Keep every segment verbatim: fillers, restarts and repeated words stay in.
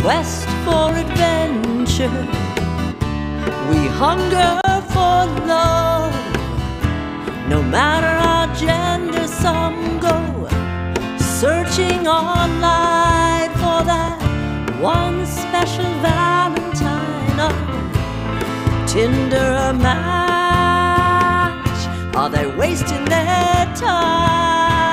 quest for adventure. We hunger for love. No matter our gender, some go searching online for that one special Valentine. Oh, Tinder a match? Are they wasting their time?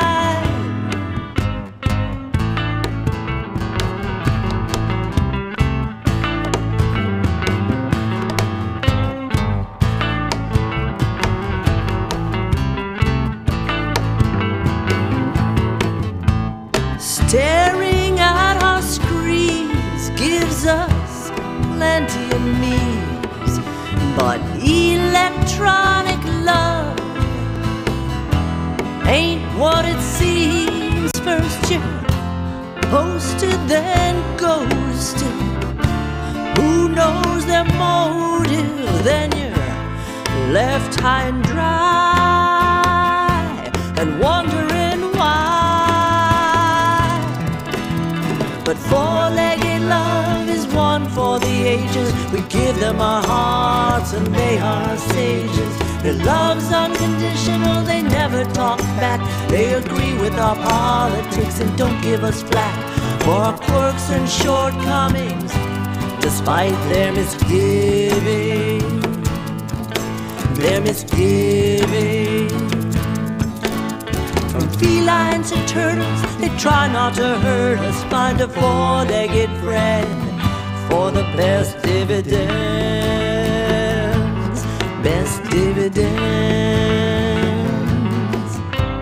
Staring at our screens gives us plenty of memes, but electronic love ain't what it seems. First you're posted, then ghosted. Who knows their motive? Then you're left high and dry and wondering why. But four-legged love is one for the ages. We give them our hearts and they are sages. Their love's unconditional, they never talk back. They agree with our politics and don't give us flack for our quirks and shortcomings, despite their misgiving, their misgiving. From felines to turtles, they try not to hurt us. Find a four-legged friend for the best dividends, best dividends.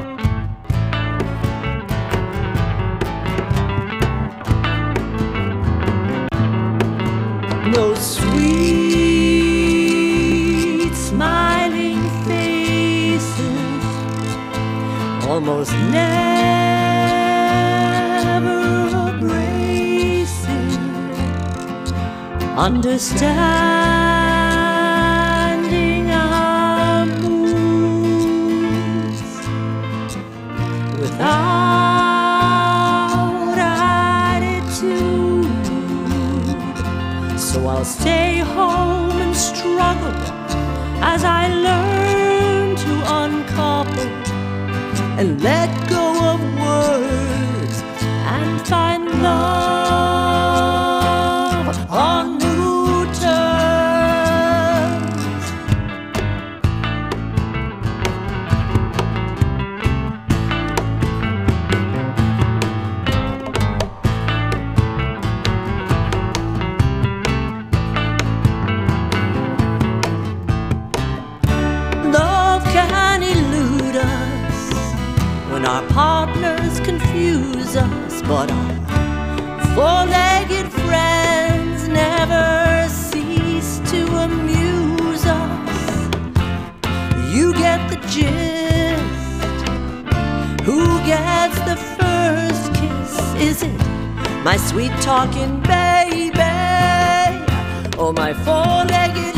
No sweet smiling faces, almost never abrasive, understanding our moods without attitude. So I'll stay home and struggle as I learn to uncouple and let go of words and find love on new terms. Love can elude us when our partners confuse us, but our four-legged friends never cease to amuse us. You get the gist. Who gets the first kiss? Is it my sweet talking baby or my four-legged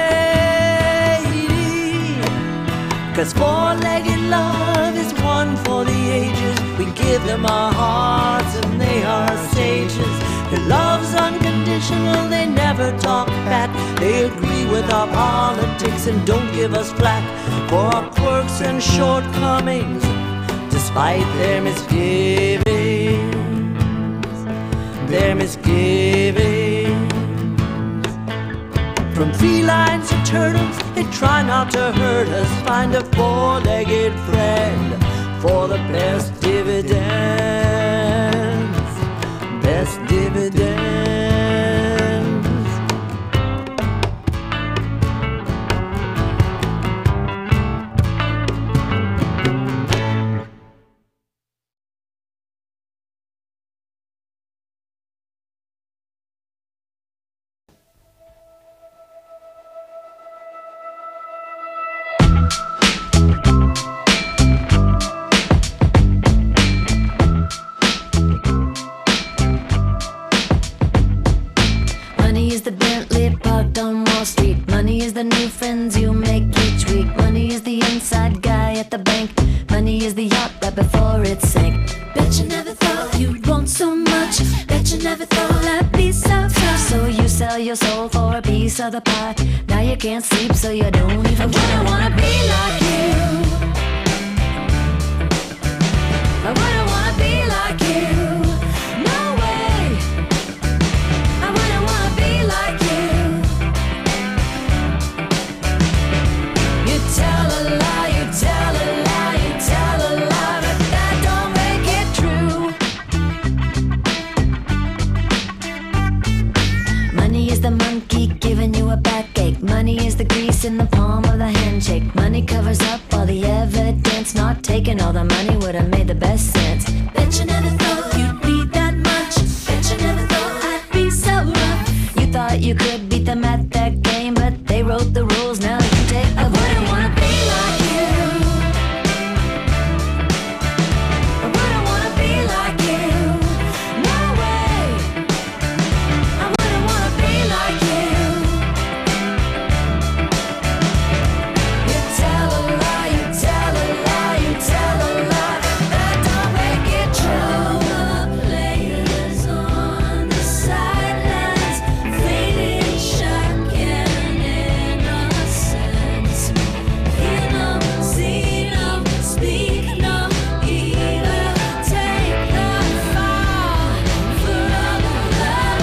lady? 'Cause four-legged love is one for the ages. We give them our hearts and they are sages. Their love's unconditional, they never talk back. They agree with our politics and don't give us flack for our quirks and shortcomings, despite their misgivings, their misgivings. From felines to turtles, they try not to hurt us. Find a four-legged friend for the best dividends, best dividends. before it sank. Bet you never thought you'd want so much. Bet you never thought I'd be so sell your soul for a piece of the pie. Now you can't sleep, so you don't even try. I wouldn't wanna be like you. I wouldn't wanna be like you. No way. I wouldn't wanna be like you. You tell a lie, you tell a lie, you tell a lie, but that don't make it true. Money is the monkey giving you a backache. Money is the grease in the palm of the handshake. Money covers up all the evidence. Not taking all the money would have made the best sense. Bet you never thought you'd be that much. Bet you never thought I'd be so rough. You thought you could beat them at that game, but they wrote the rules, now you take the blame. I wouldn't wanna be like you. I wouldn't wanna be like you. No way. I wouldn't wanna be like you. You tell a lie, you tell a lie, you tell a lie, that don't make it true. The players on the sidelines, fading shock and innocence. Hear no, see no, speak no evil. Take the fall for all of that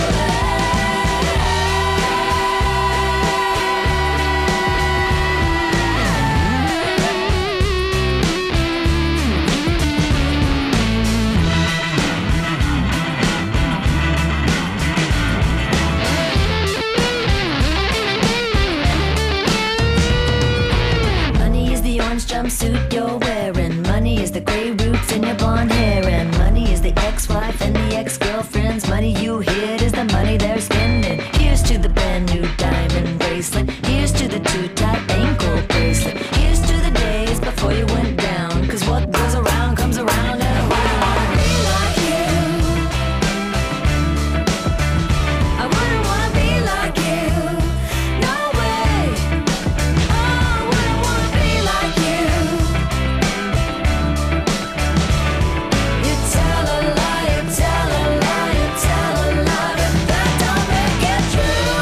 Money is the orange jumpsuit you're wearing. Money is the gray roots in your blonde hair. And money is the ex-wife and the ex-girlfriends. Money you hid is the money they're spending. Here's to the brand new diamond bracelet. Here's to the too tight ankle bracelet. Here's to the days before you went down. Cause what goes around comes around, and I wouldn't wanna be like you. I wouldn't wanna be like you. No way. Oh, I wouldn't wanna be like you. You tell a lie, you tell a lie, you tell a lie, but that don't make it true.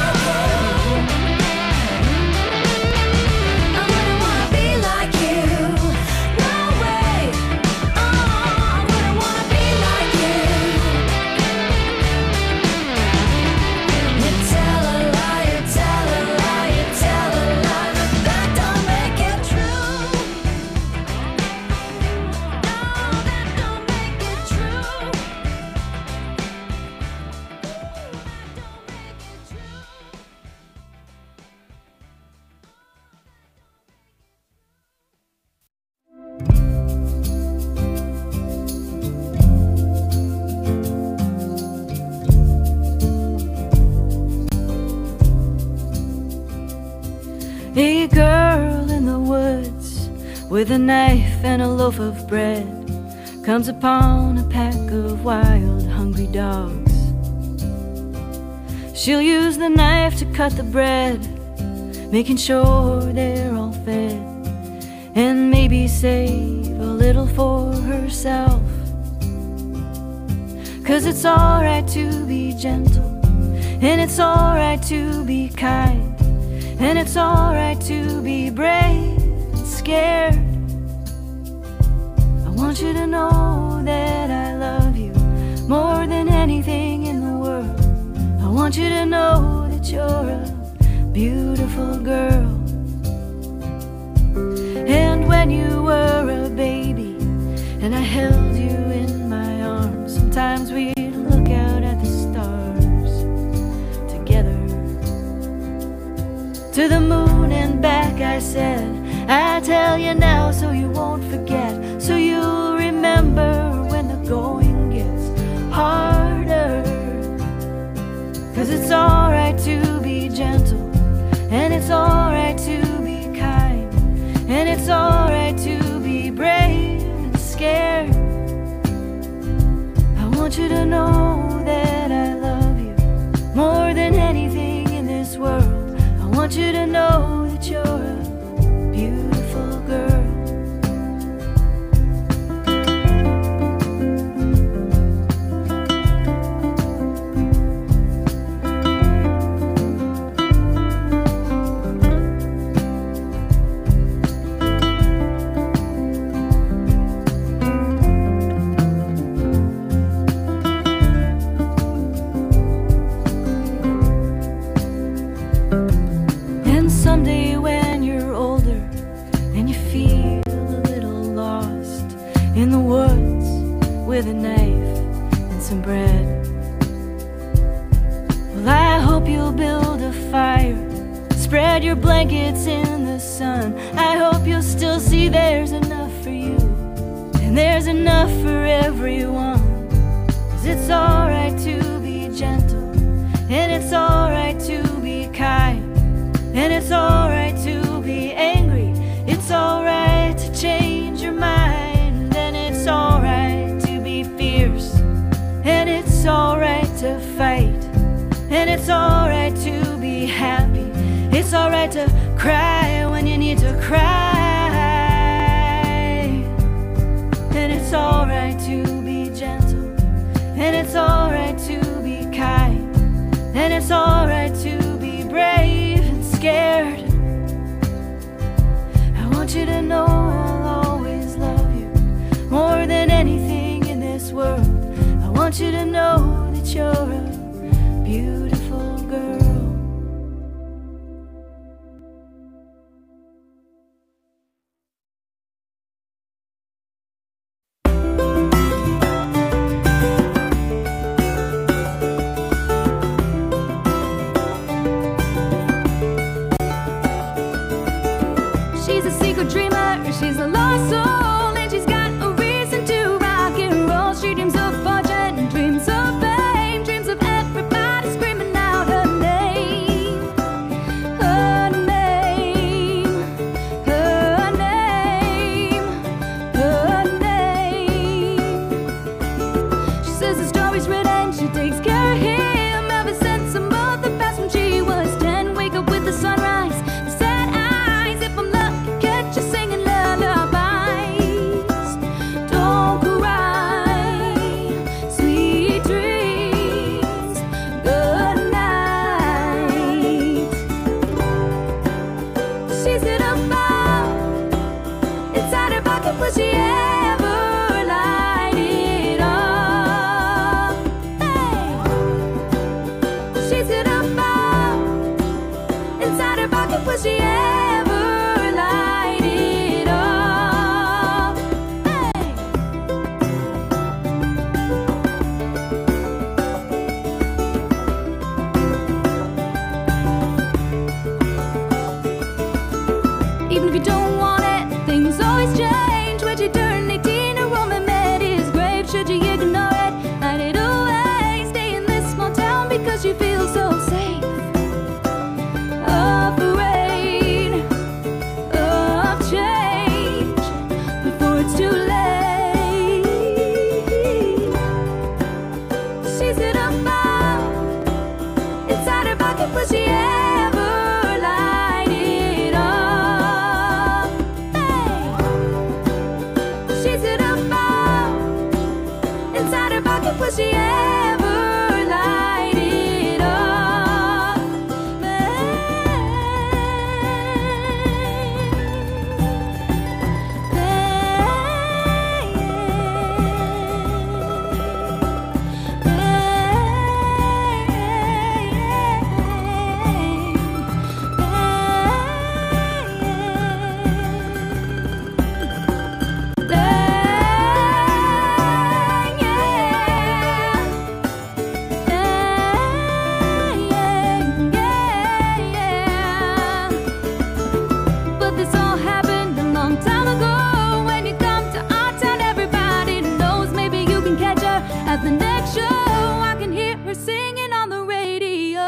I wouldn't wanna be like you. No way. Oh, I wouldn't wanna be like you. You tell a lie, you tell a lie, you tell a lie, but that don't make it true. No, that don't make it true. A girl in the woods with a knife and a loaf of bread comes upon a pack of wild, hungry dogs. She'll use the knife to cut the bread, making sure they're all fed, and maybe save a little for herself. Cause it's alright to be gentle, and it's alright to be kind, and it's alright to be brave and scared. I want you to know that I love you more than anything in the world. I want you to know that you're a beautiful girl. And when you were a baby and I held you in my arms, sometimes we'd look out at the stars together. To the moon and back I said, I tell you now so you won't forget, so you'll remember when the going gets harder. Cause it's alright to be gentle, and it's alright to be kind, and it's alright to be with a knife and some bread. Well, I hope you'll build a fire, spread your blankets in the sun. I hope you'll still see there's enough for you, and there's enough for everyone. 'Cause it's alright to be gentle, and it's alright to be kind, and it's alright to be angry. It's alright to change your mind, and it's alright to be fierce, and it's alright to fight, and it's alright to be happy. It's alright to cry when you need to cry, and it's alright to be gentle, and it's alright to be kind, and it's alright to be brave and scared. I want you to know I'll always love you more than anything in this world. I want you to know that you're a beautiful girl. She's a secret dreamer, she's a lost soul, and she's got a reason to rock and roll. She dreams of fortune, dreams of fame, dreams of everybody screaming out her name. Her name, her name, her name. She says the story's written, she takes care of him ever since her mother passed when she was ten. Wake up with the sunrise, the sad eyes, if I'm lucky, catch you singing lullabies. Don't cry, sweet dreams, good night. She's in a bowl inside her pocket, will she ever light it up? Hey. She's in a bowl inside her pocket, will she ever light it up? Hey. Even if you don't want it, things always change. When you turn eighteen, a woman met his grave. Should you ignore it, hide it away, stay in this small town because you feel so safe. Afraid of change before it's too late. She's in a bowl inside her pocket, will she ever light it up? Hey. She's in a bowl inside her pocket, will she ever light it up? But this all happened a long time ago. When you come to our town, everybody knows. Maybe you can catch her at the next show. I can hear her singing on the radio.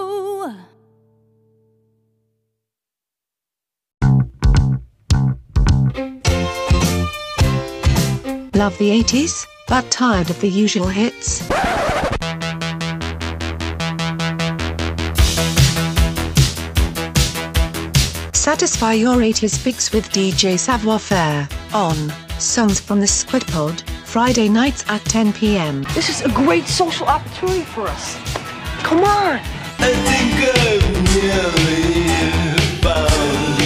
Love the eighties, but tired of the usual hits? Satisfy your eighties fix with D J Savoir Faire on Songs from the Squid Pod, Friday nights at ten p m This is a great social opportunity for us. Come on! I think I've nearly found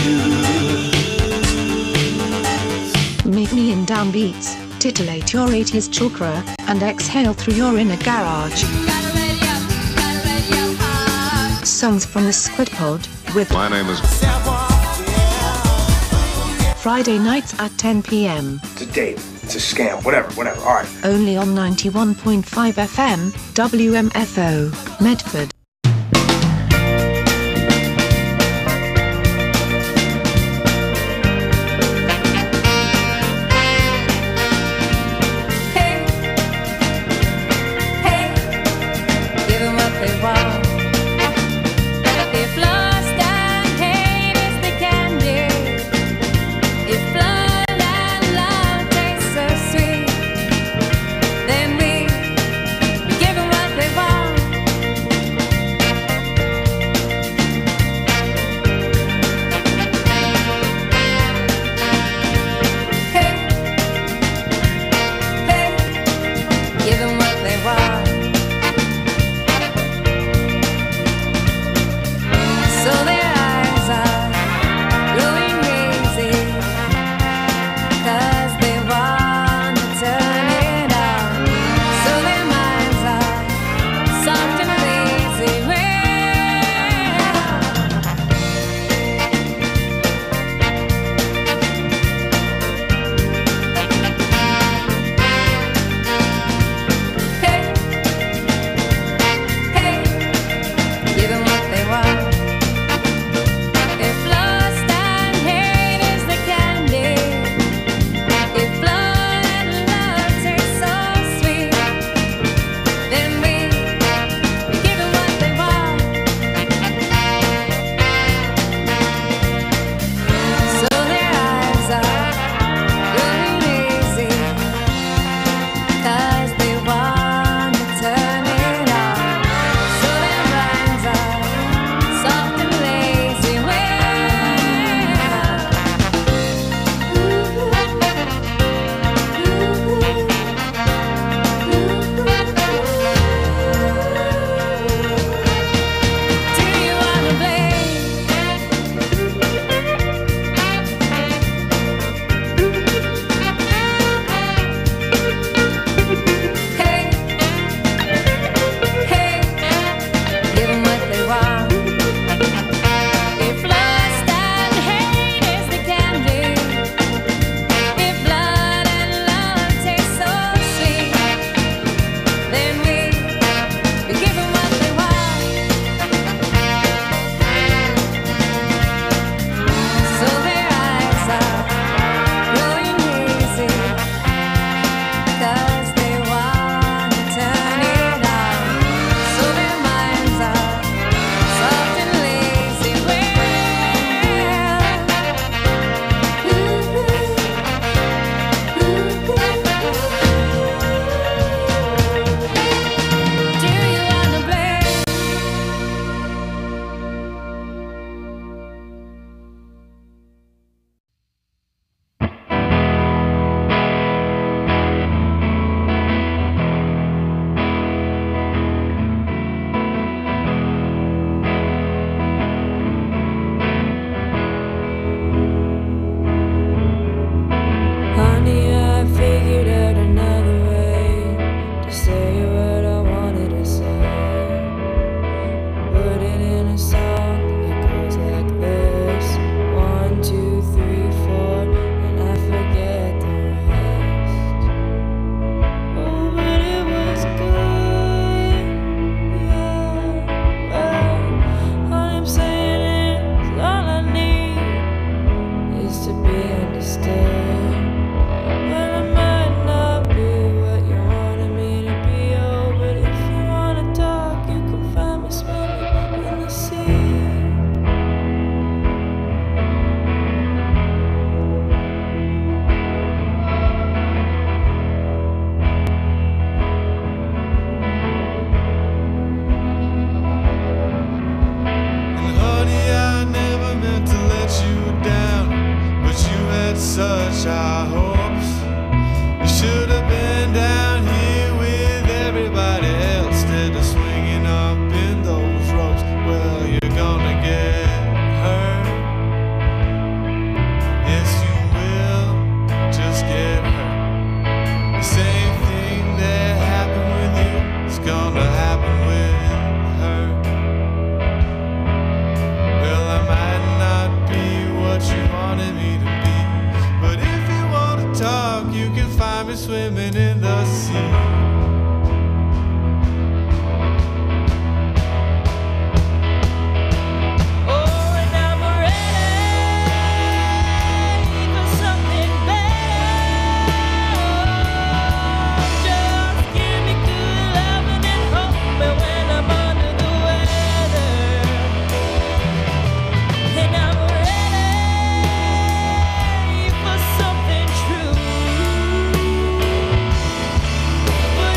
you. Meet me in downbeats, titillate your eighties chakra, and exhale through your inner garage. Songs from the Squid Pod, with My name is Friday nights at ten p m To Dave. it's a scam, whatever, whatever. All right. Only on ninety-one point five F M, W M F O, Medford. Then we give them what they want. you can find me swimming in the sea. But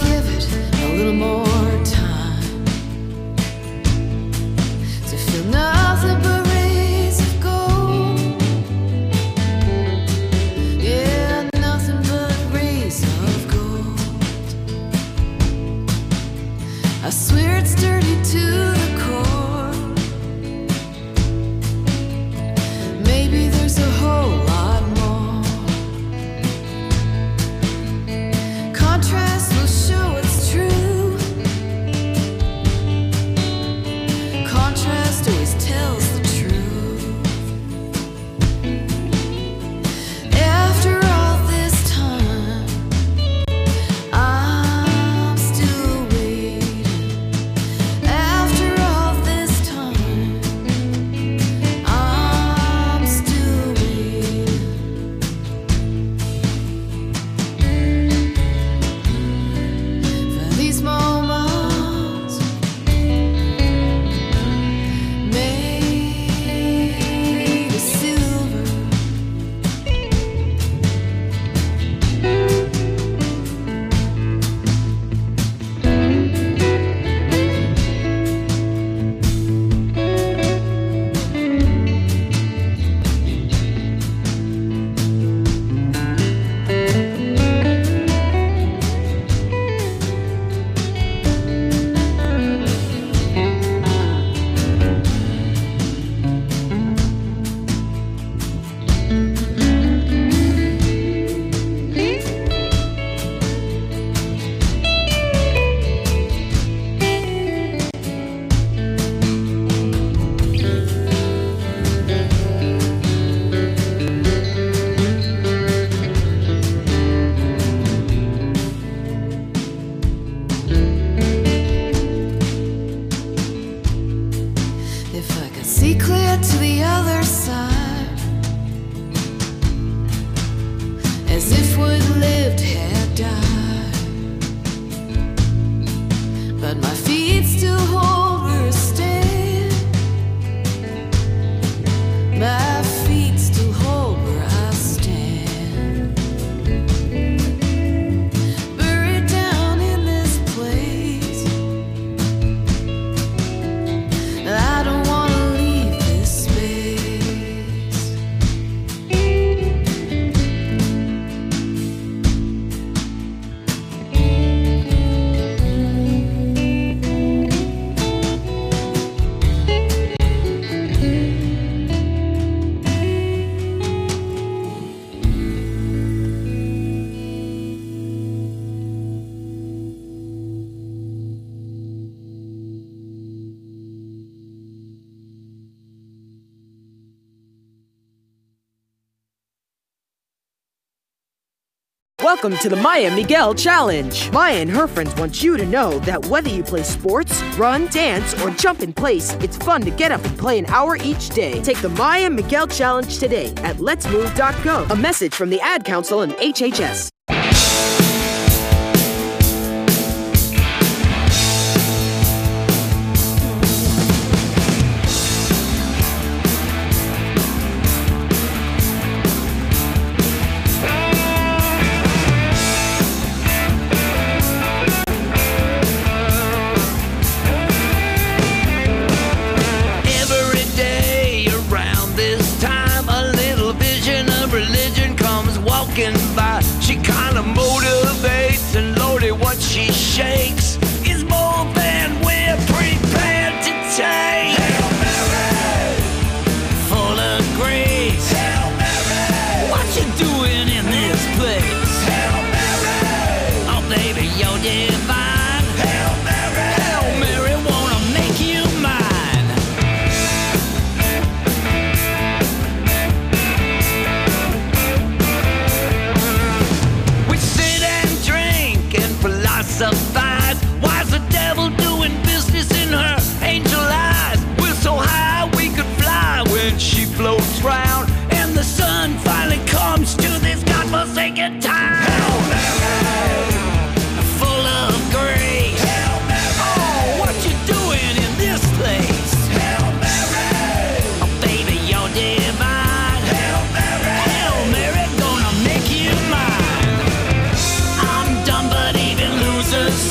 give it a little more time to feel nothing but rays of gold. Yeah, nothing but rays of gold. I swear it's dirty to the core. Maybe there's a whole lot more. Contrast will show it's true. Contrast always tells the truth. After all this time, I'm still waiting. After all this time, I'm still waiting. For these moments made of silver. If I could see clear to the other side, as if what lived had died, but my feet still hold where I stand. My feet still hold where I stand. Buried down in this place, I don't wanna leave this space. Welcome to the Maya Miguel Challenge. Maya and her friends want you to know that whether you play sports, run, dance, or jump in place, it's fun to get up and play an hour each day. Take the Maya Miguel Challenge today at lets move dot gov. A message from the Ad Council and H H S. Every day around this time, a little vision of religion comes walking by. She kinda motivates, and Lordy, what she shakes is more than we're prepared to take. Hail Mary, full of grace. Hail Mary, what you doing in this place? Hail Mary, oh baby, you're divine. Hail Mary, Hail Mary, wanna make you mine. We sit and drink and philosophize. Why's the devil doing business in her angel eyes? We're so high we could fly when she floats round, and the sun finally comes to this godforsaken town. Hail Mary, full of grace. Hail Mary, oh, what you doing in this place? Hail Mary, oh baby, you're divine. Hail Mary, Hail Mary, gonna make you mine. I'm dumb, but even losers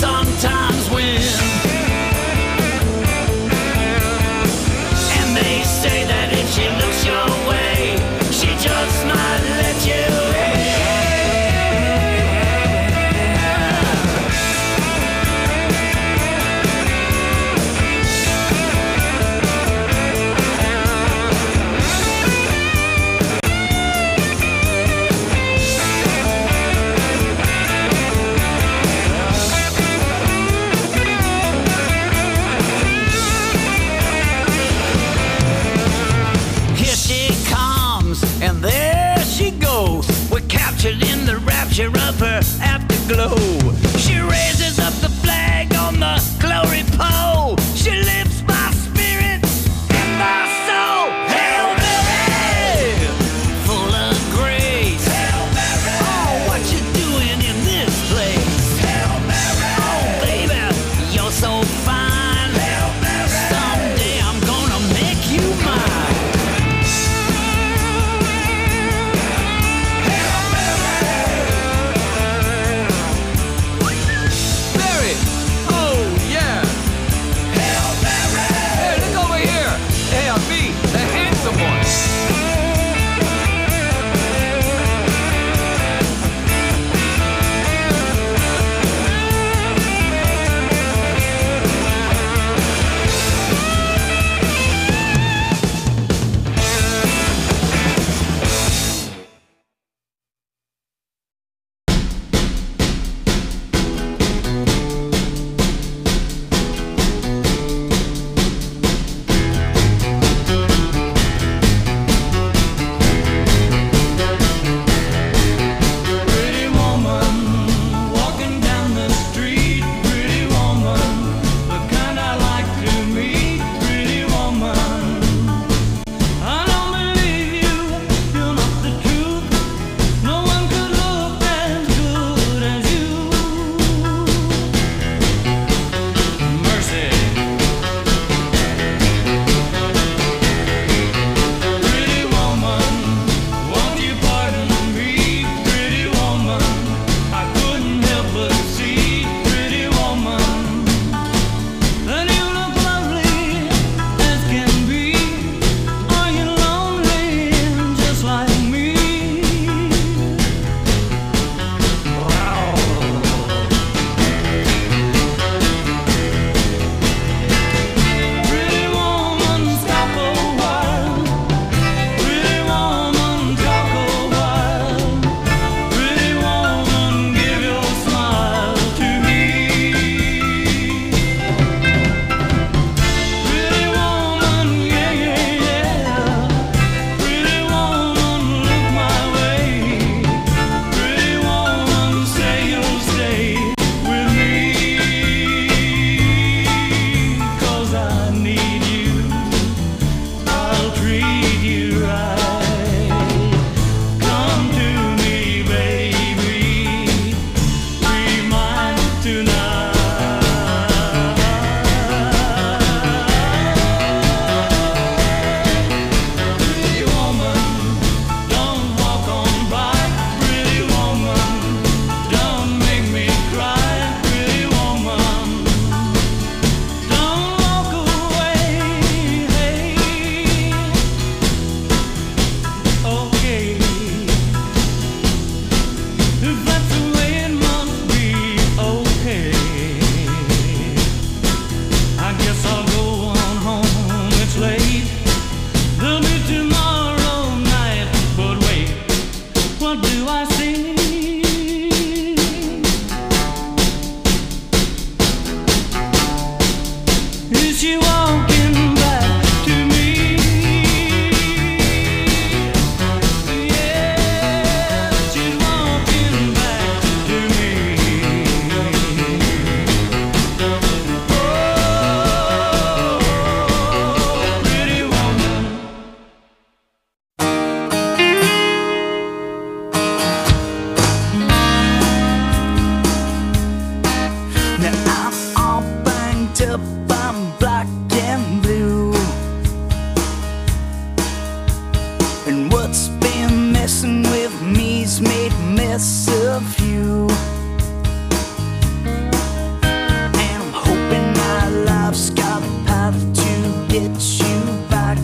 get you back.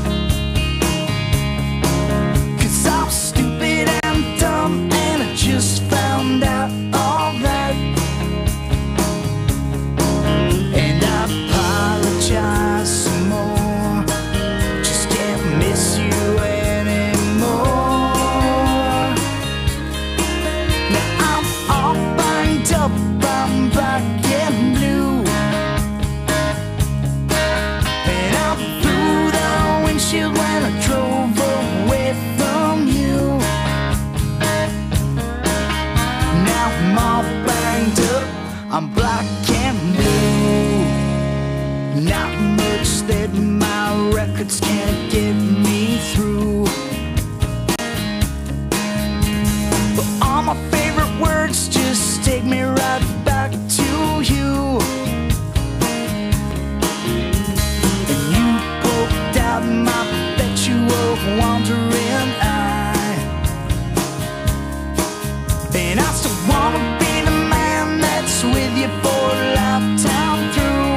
'Cause I'm stupid and dumb, and I just found out all that. And I apologize some more, just can't miss you anymore. Now I'm all banged up, I'm black and blue, and I'm through the windshield when I drove away from you. Now I'm all banged up, I'm black and blue. Not much that my records can't get me through, but all my favorite words just take me right back to you. And you poked out my perpetual wandering eye, and I still wanna be the man that's with you for a lifetime through.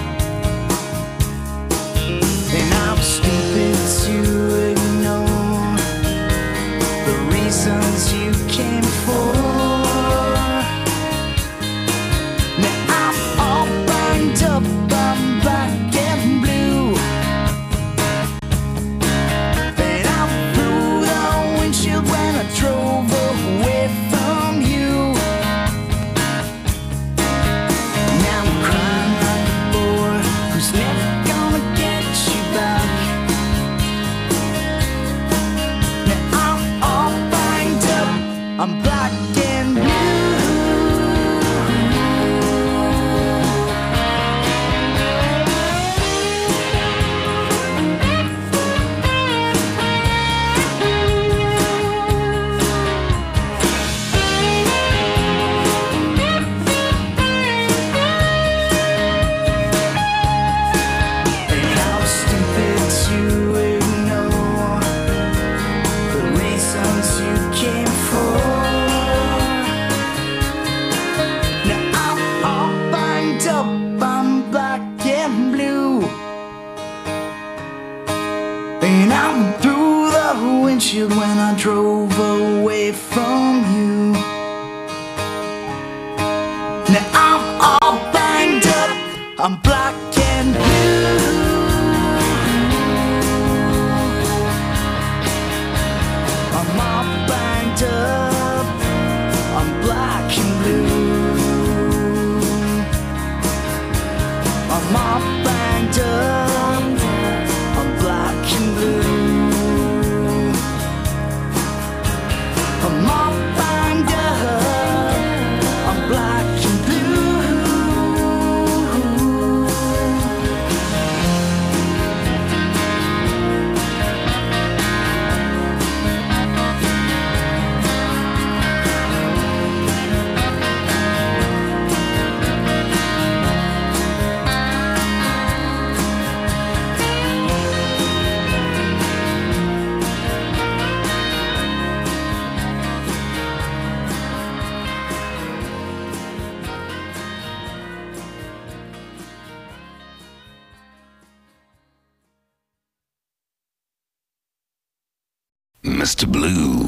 And I'm stupid to ignore the reasons you came for. Now I'm all banged up, I'm black and blue, and I'm through the windshield when I drove away from you. Now I'm crying like a boy who's never gonna get you back. Now I'm all banged up, I'm black and blue. And I'm stupid to ignore the reasons you came for. Now I'm all banged up, I'm black and blue, and I'm through the windshield when I drove away from you. Now I'm all banged up, I'm black and blue. I'm all banged up, I'm black and blue. I'm all banged up, I'm black and blue. I'm all banged up, I'm black and blue. Mister Blue.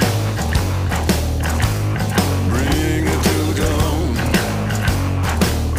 Bring it to the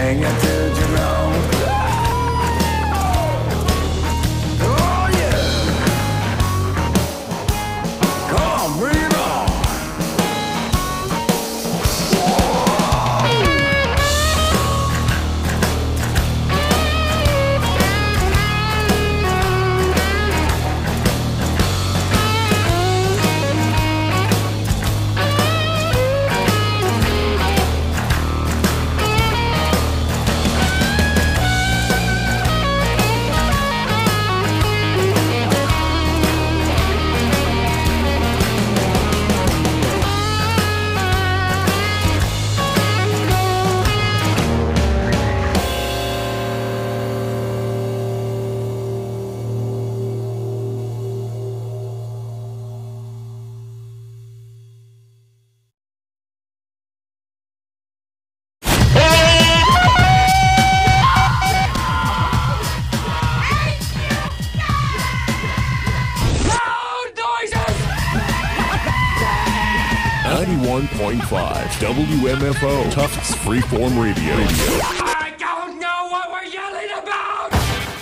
bring it to Jerome. Oh yeah. Come on, bring it on. ninety-one point five W M F O Tufts Freeform Radio. I don't know what we're yelling about!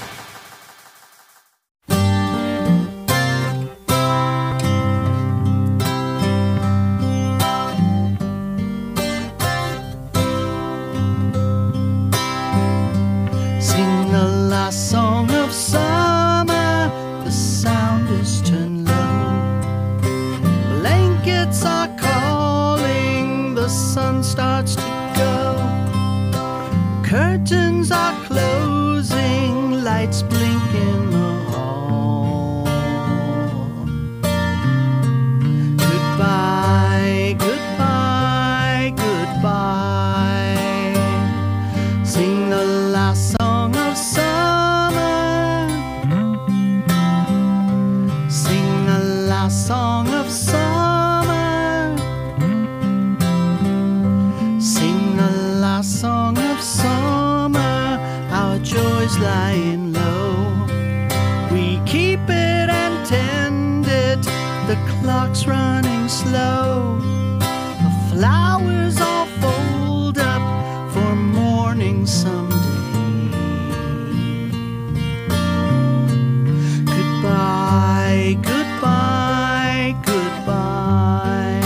Sing the last song of summer, the sound is turned low. Blankets are calling, the sun starts to go. Curtains are closing, lights blink in the hall. Goodbye, goodbye, goodbye. Sing the last song of summer. Sing the last song of summer. Sing the last song of summer. Our joys lying low. We keep it and tend it. The clock's running slow. The flowers all fold up for morning someday. Goodbye, goodbye, goodbye.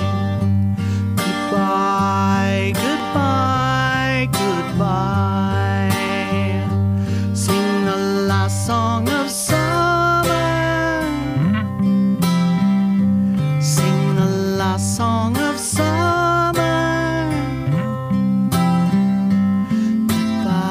Goodbye, goodbye, goodbye. Sing the last song of summer. Sing the last song of summer. Goodbye.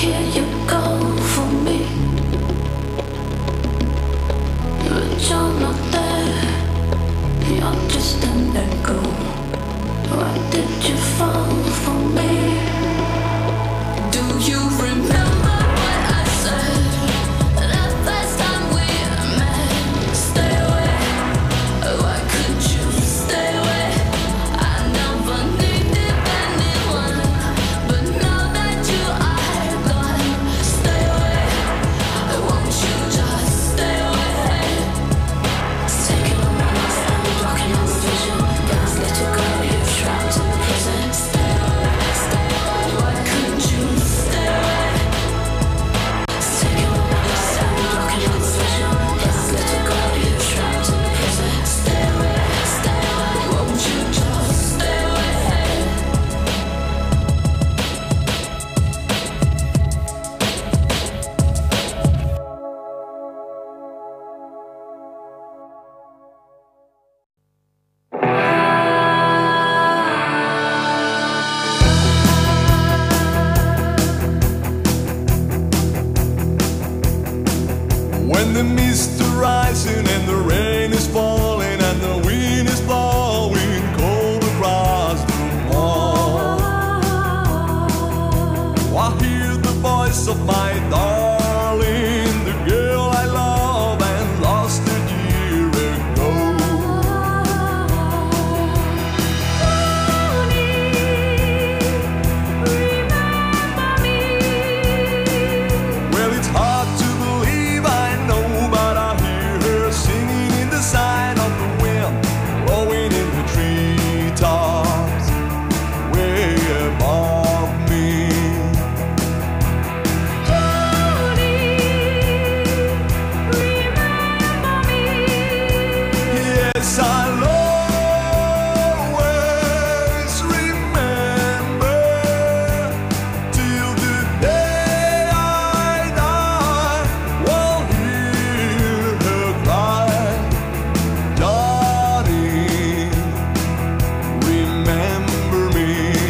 here you go for me, but you're not there. You're just an echo. Why did you fall for me? Do you remember what I said the first time we met? Stay away. Why could you stay away? I never needed anyone, but now that you are gone, stay away. Won't you just stay away? Taking a moment, I'm blocking your vision. Guys, let you go, you're trapped in the prison. Stay away, stay away. Why could you stay away? Taking a moment, I'm blocking your vision. Guys, let you go, you're trapped in the prison. Stay away, stay away. Won't you just stay away? When the mist is rising and the rain is falling and the wind is blowing cold across the mall, I hear the voice of my darling, the girl I love and lost a year ago. Well, it's hard to believe, I know, but I hear her singing in the sign of the wind, blowing in the treetops way above me. Yes, I'll always remember till the day I die. Won't hear her cry, Johnny, remember me.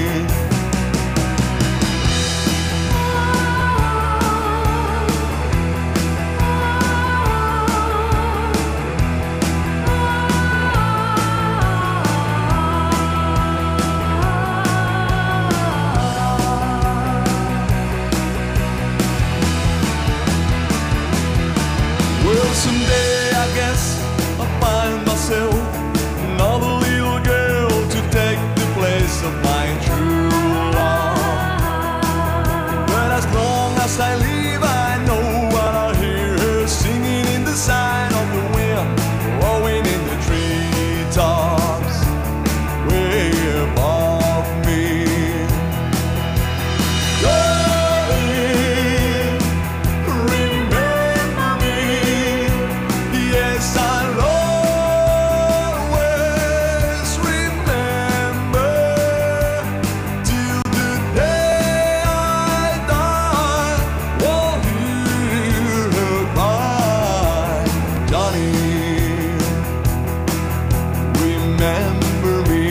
Well, someday I guess I'll find myself another little girl to take the place of my true love. But as long as I live, I know what I hear her singing in the sign of the wind, blowing in the treetops way above me. Darling, remember me. Yes, I'll always remember till the day I die. Won't hear her cry, Johnny, remember me.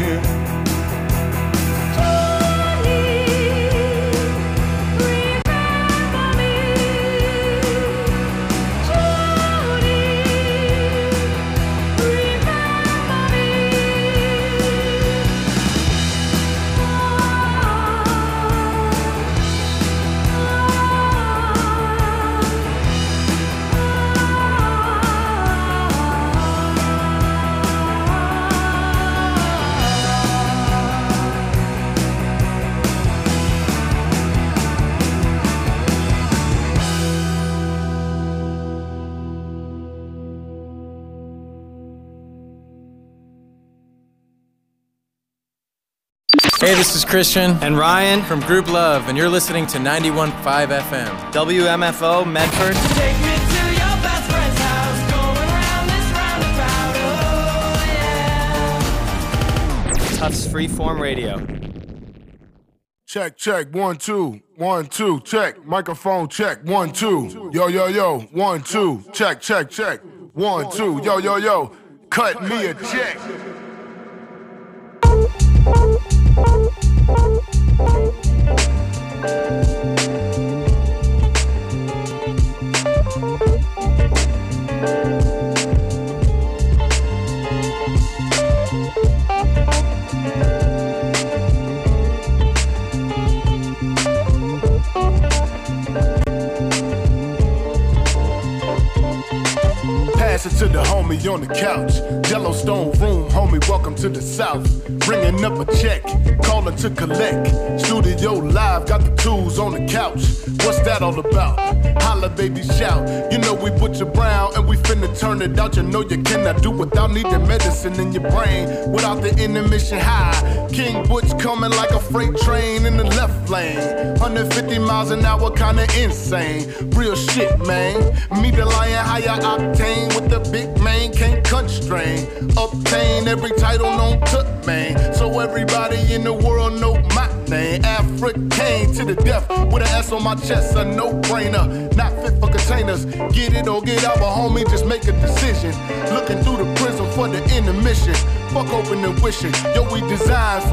Hey, this is Christian and Ryan from Group Love, and you're listening to ninety-one point five F M. W M F O, Medford. Take me to your best friend's house, going round this roundabout, oh yeah. Tufts Freeform Radio. Check, check, one, two, one, two, check. Microphone check, one, two. Yo, yo, yo, one, two, check, check, check. One, two, yo, yo, yo, cut me a check. Pass it to the homie on the couch. Yellowstone room, homie, welcome to the South. Bringing up a check, calling to collect. Studio live, got the tools on the couch. What's that all about? Holla, baby, shout. You know we Butcher Brown and we finna turn it out. You know you cannot do without needing medicine in your brain. Without the intermission high. King Butch coming like a freight train in the left lane. one hundred fifty miles an hour, kinda insane. Real shit, man. Me the lion, higher octane with the big man, can't constrain. Obtain every title known to man. So everybody in the world know my name. African to the death with an S on my chest, a no-brainer. Not fit for containers. Get it or get out, but homie, just make a decision. Looking through the prism for the intermission. Fuck open and wishing. Yo, we designed for